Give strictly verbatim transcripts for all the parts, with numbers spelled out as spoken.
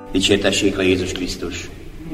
Dicsértessék le Jézus Krisztus!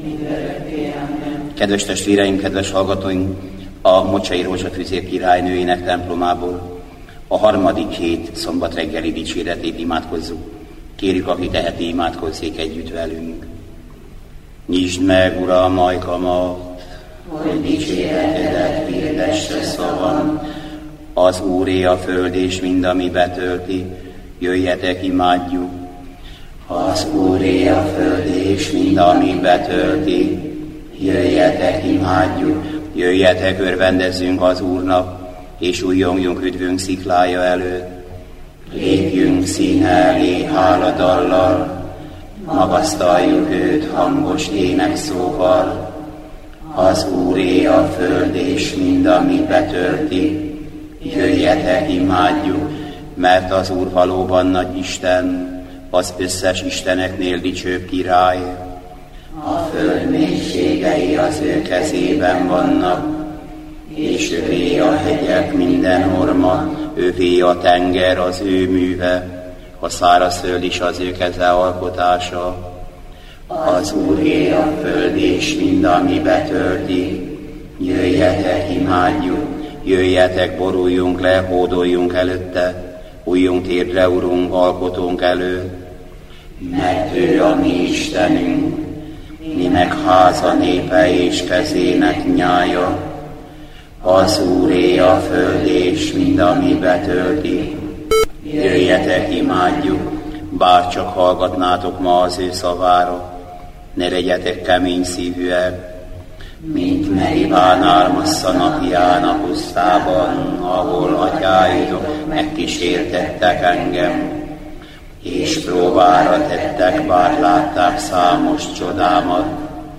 Kedves testvéreim, kedves hallgatóink, a Mocsai Rózsafűzér királynőjének templomából a harmadik hét szombat reggeli dicséretét imádkozzuk. Kérjük, aki teheti, imádkozzék együtt velünk. Nyisd meg, Uram, ajkamat, hogy dicséretedet hirdesse szavam. Az Úré a föld és mind, ami betölti, jöjjetek, imádjuk. Az Úré a föld és mind, ami betölti, jöjjetek, imádjuk. Jöjjetek, örvendezzünk az Úrnak, és újjongjunk üdvünk sziklája előtt. Lépjünk színe elé háladallal, magasztaljuk őt hangos énekszóval. Az Úré a föld és mind, ami betölti, jöjjetek, imádjuk, mert az Úr valóban nagy Isten, az összes isteneknél dicsőbb király. A föld mélységei az ő kezében vannak, és övé a hegyek minden orma, övé a tenger az ő műve, a szárazföld is az ő keze alkotása. Az Úré a föld és mind, ami betölti, jöjjetek, imádjuk, jöjjetek, boruljunk le, hódoljunk előtte, újjunk térdre, Urunk, alkotónk előtt. Mert ő a mi Istenünk, mi meg háza népe és kezének nyája. Az Úré a föld és mind, ami betölti, jöjjetek, imádjuk, bár csak hallgatnátok ma az ő szavára, ne legyetek kemény szívűek, mint Meribán Ármassza napján a pusztában, ahol atyáidok megkísértettek engem, és próbára tettek, bár látták számos csodámat.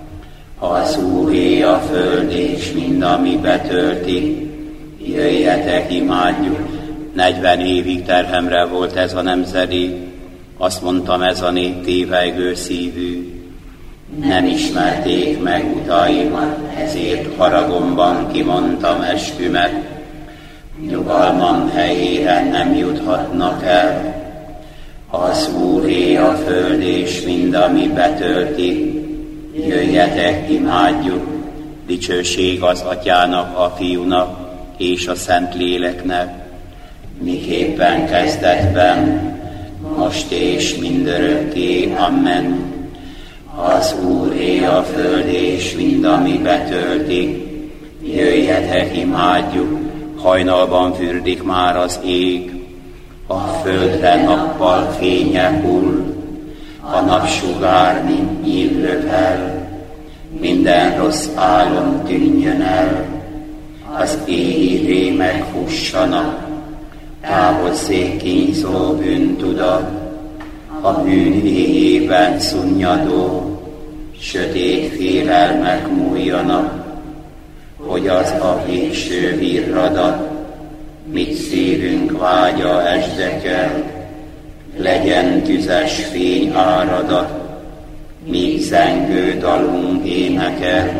Az Úré a föld és mind, ami betölti, jöjjetek, imádjuk. Negyven évig terhemre volt ez a nemzedék, azt mondtam, ez a nép tévejgő szívű. Nem ismerték meg utaimat, ezért haragomban kimondtam eskümet. Nyugalmam helyére nem juthatnak el. Az Úré a föld és mind, ami betölti, jöjjetek, imádjuk. Dicsőség az Atyának, a Fiúnak és a Szentléleknek, miképpen kezdetben, most és mindörökké. Amen. Az Úré a föld és mind, ami betölti, jöjjetek, imádjuk. Hajnalban fürdik már az ég, a földre nappal fénye hull, a napsugár, mint nyíl rövel, minden rossz álom tűnjön el, az égi rémek fussanak, távozzék kínzó bűntudat, a bűn éjében szunnyadó, sötét félelmek múljanak, hogy az a végső virradat, mit szívünk vágya esdekel, legyen tüzes fény áradat, míg zengő dalunk énekel.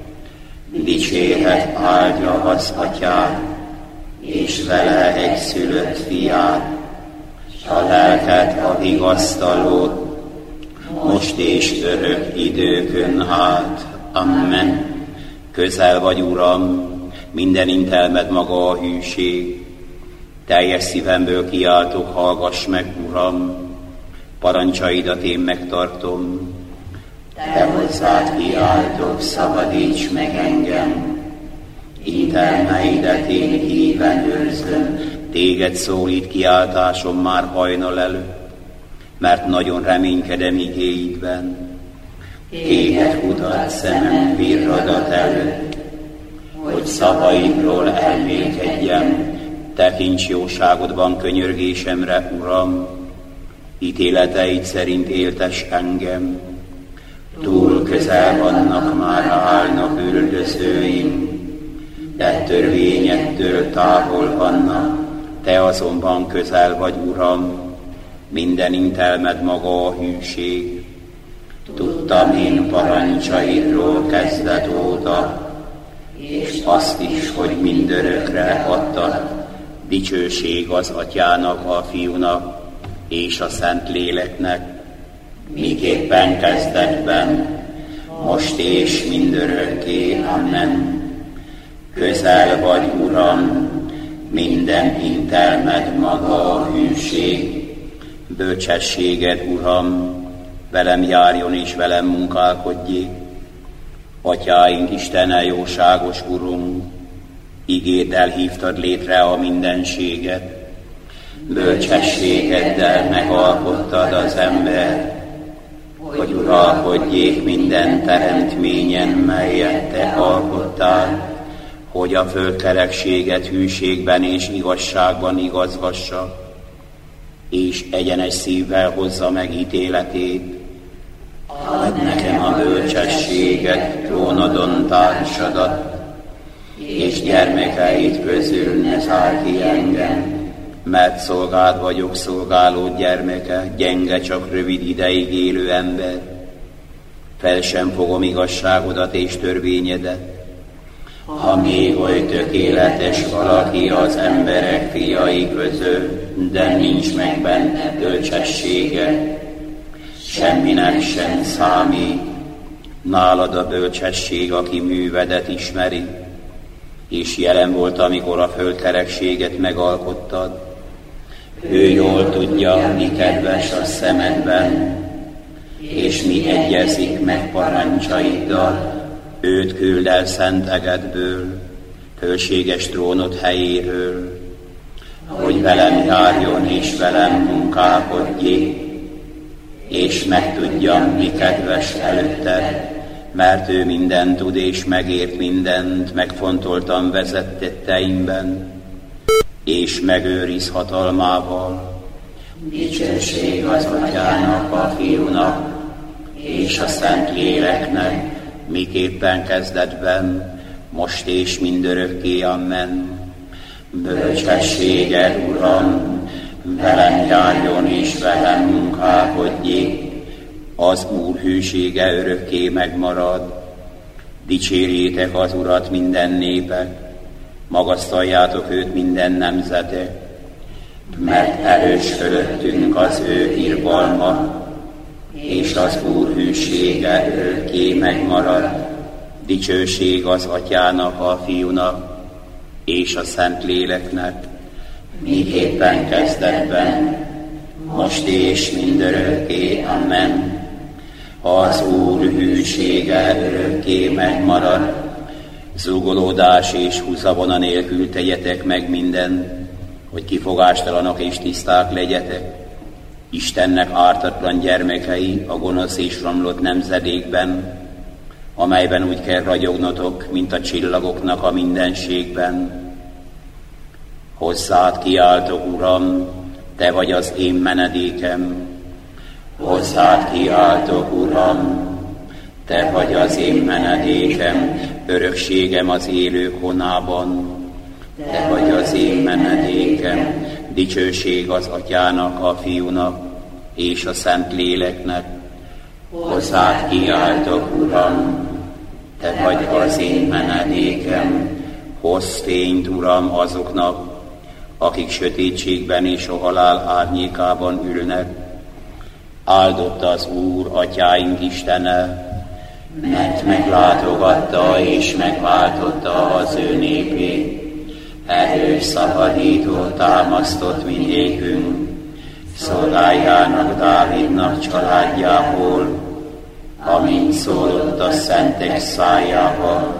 Dicséret áldja az Atyát, és vele egyszülött fiát, s a lelket a vigasztalót, most és örök időkön át. Amen. Közel vagy, Uram, minden intelmed maga a hűség. Teljes szívemből kiáltok, hallgass meg, Uram, parancsaidat én megtartom. Te hozzád kiáltok, szabadíts meg engem. Intelmeidet én híven őrzöm. Téged szólít kiáltásom már hajnal előtt, mert nagyon reménykedem igéidben. Téged kutat szemem virradat előtt, hogy szavaidról elmékedjem. Tekints jóságodban könyörgésemre, Uram, ítéleteid szerint éltes engem. Túl közel vannak, már állnak üldözőim, de törvényettől távol vannak, te azonban közel vagy, Uram, minden intelmed maga a hűség. Tudtam én parancsaidról kezdet óta, és azt is, hogy mindörökre adtad. Dicsőség az Atyának, a Fiúnak és a Szentléleknek, miképpen kezdetben, most és mindörökké. Amen. Közel vagy, Uram, minden intelmed maga a hűség. Bölcsességed, Uram, velem járjon és velem munkálkodjék. Atyáink Istene, jóságos Urunk, igéddel hívtad létre a mindenséget. Bölcsességeddel megalkottad az ember, hogy uralkodjék minden teremtményen, melyet te alkottál, hogy a földkerekséget hűségben és igazságban igazgassa, és egyenes szívvel hozza meg ítéletét. Add nekem a bölcsességet, trónodon társadat, és gyermekeid közül ne zárj ki engem, mert szolgád vagyok, szolgálód gyermeke, gyenge, csak rövid ideig élő ember. Fel sem fogom igazságodat és törvényedet. Ha még oly tökéletes valaki az emberek fiai közül, de nincs meg benne bölcsessége, semminek sem számít. Nálad a bölcsesség, aki művedet ismeri, és jelen volt, amikor a földkerekséget megalkottad. Ő jól tudja, mi kedves a szemedben, és mi egyezik meg parancsaiddal. Őt küld el szent egedből, hőséges trónod helyéről, hogy velem járjon és velem munkálkodjék, és megtudjam, mi kedves előtted, mert ő mindent tud és megért mindent, megfontoltam vezettetteimben, és megőriz hatalmával. Dicsőség az Atyának, a Fiúnak, és a Szent Léleknek, miképpen kezdetben, most és mindörökké. Amen. Bölcsességed, Uram, velem járjon és velem munkálkodjék, az Úr hűsége örökké megmarad. Dicsérjétek az Urat minden népek, magasztaljátok őt minden nemzetek, mert erős fölöttünk az ő irgalma, és az Úr hűsége örökké megmarad. Dicsőség az Atyának, a Fiúnak, és a Szent Léleknek, miképpen kezdetben, most és mindörökké. Amen. Az Úr hűsége örökké megmarad. Zúgolódás és húzavona nélkül tegyetek meg mindent, hogy kifogástalanok és tiszták legyetek. Istennek ártatlan gyermekei a gonosz és romlott nemzedékben, amelyben úgy kell ragyognotok, mint a csillagoknak a mindenségben. Hozzád kiáltok, Uram, te vagy az én menedékem. Hozzád kiáltok, Uram, te vagy az én menedékem, örökségem az élők honában. Te vagy az én menedékem, dicsőség az Atyának, a Fiúnak, és a Szent Léleknek. Hozzád kiáltok, Uram, te vagy az én menedékem, hozz fényt, Uram, azoknak, akik sötétségben és a halál árnyékában ülnek. Áldott az Úr, Atyáink Istene, mert meglátogatta és megváltotta az ő népét. Erős szabadító támasztott mindékünk, szolgájának, Dávidnak családjából, amint szólott a szentek szájával,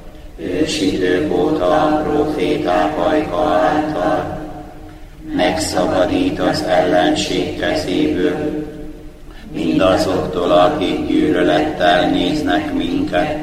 ősidők óta a proféták ajka által. Megszabadít az ellenség kezéből, mindazoktól, akik gyűlölettel néznek minket.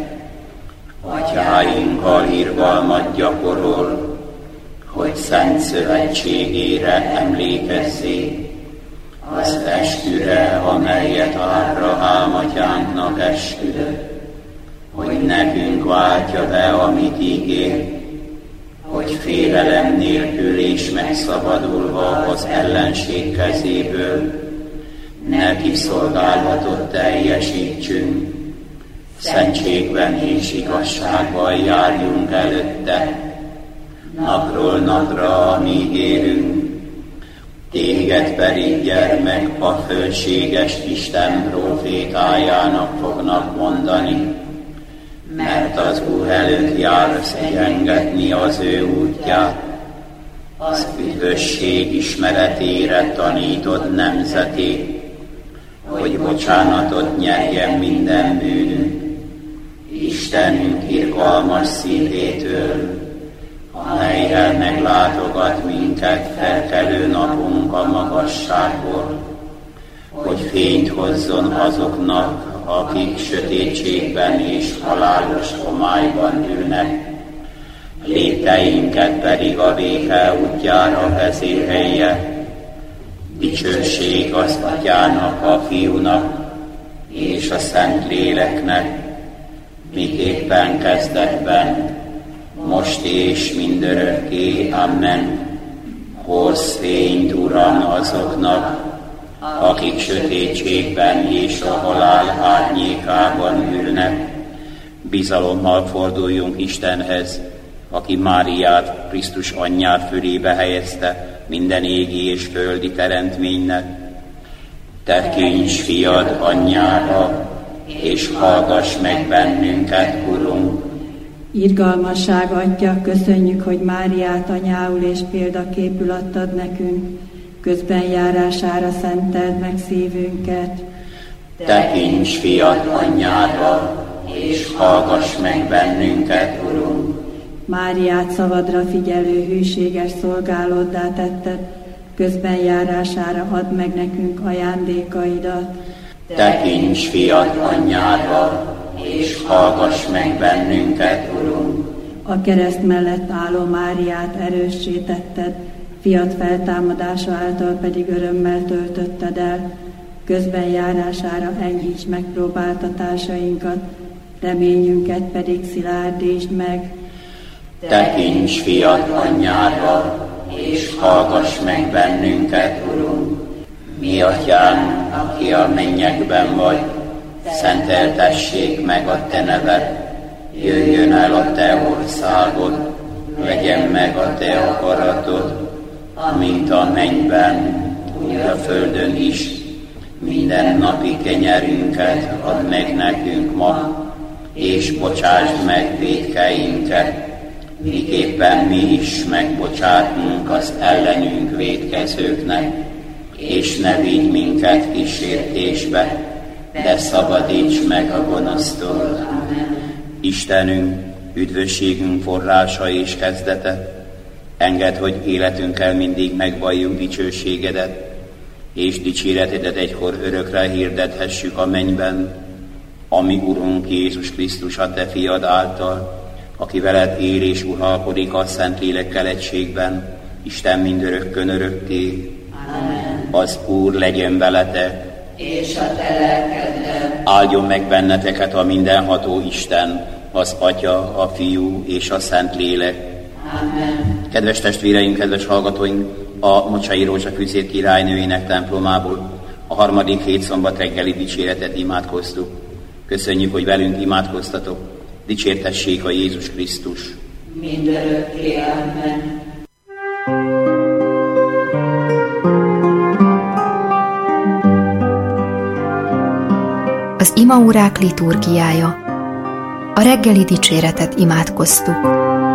Atyáinkkal irgalmat gyakorol, hogy szent szövetségére emlékezzék, az esküre, amelyet Ábrahám atyánknak esküdött, hogy nekünk váltja be, amit ígér, hogy félelem nélkül és megszabadulva az ellenség kezéből neki szolgálatot teljesítsünk, szentségben és igazságban járjunk előtte, napról napra, amíg élünk. Téged pedig gyermek a fölséges Isten profétájának fognak mondani, mert az Úr előtt jársz egyengetni az ő útját, az üdvösség ismeretére tanítod nemzetét, hogy bocsánatot nyerjen minden bűnünk. Istenünk irgalmas szívétől, amellyel meglátogat minket felkelő napunk a magasságból, hogy fényt hozzon azoknak, akik sötétségben és halálos homályban ülnek, lépteinket pedig a béke útjára vezérelje. Dicsőség az Atyának, a Fiúnak és a Szentléleknek, miképpen kezdetben, most és mindörökké. Amen. Hozz fényt, Uram, azoknak, akik sötétségben és a halál árnyékában ülnek. Bizalommal forduljunk Istenhez, aki Máriát, Krisztus anyját fölébe helyezte minden égi és földi teremtménynek. Tekints fiad anyjára, és hallgass meg bennünket, Urunk. Irgalmasság Atya, köszönjük, hogy Máriát anyául és példaképül adtad nekünk, közben járására szenteld meg szívünket. Tekints fiad anyjára, és hallgass meg bennünket, Urunk. Máriát szavadra figyelő hűséges szolgálóddá tetted, közben járására add meg nekünk ajándékaidat. Tekints fiad anyjára, és hallgass meg bennünket, Urunk. A kereszt mellett álló Máriát erőssé tetted, fiad feltámadása által pedig örömmel töltötted el, közben járására enyhíts megpróbáltatásainkat, reményünket pedig szilárdítsd meg. Tekints fiad anyjára, és hallgass meg bennünket, Urunk. Mi Atyánk, aki a mennyekben vagy, szenteltessék meg a te neved, jöjjön el a te országod, legyen meg a te akaratod, amint a mennyben, úgy a földön is. Minden napi kenyerünket add meg nekünk ma, és bocsásd meg vétkeinket, miképpen mi is megbocsátunk az ellenünk vétkezőknek, és ne vigy minket kísértésbe, de szabadíts meg a gonosztól. Istenünk, üdvösségünk forrása és kezdete, engedd, hogy életünkkel mindig megvalljuk dicsőségedet, és dicséretedet egykor örökre hirdethessük a mennyben, ami Urunk Jézus Krisztus a te fiad által, aki veled él és uralkodik a Szentlélekkel egységben, Isten mindörökkön örökké. Amen. Az Úr legyen veletek, és a te lelkeddel. Áldjon meg benneteket a mindenható Isten, az Atya, a Fiú és a Szentlélek. Amen. Kedves testvéreink, kedves hallgatóink, a Mocsai Rózsa Füzér királynőjének templomából a harmadik hétszombat reggeli dicséretet imádkoztuk. Köszönjük, hogy velünk imádkoztatok. Dicsértessék a Jézus Krisztus. Mindörökké. Amen. Az imaórák liturgiája. A reggeli dicséretet imádkoztuk.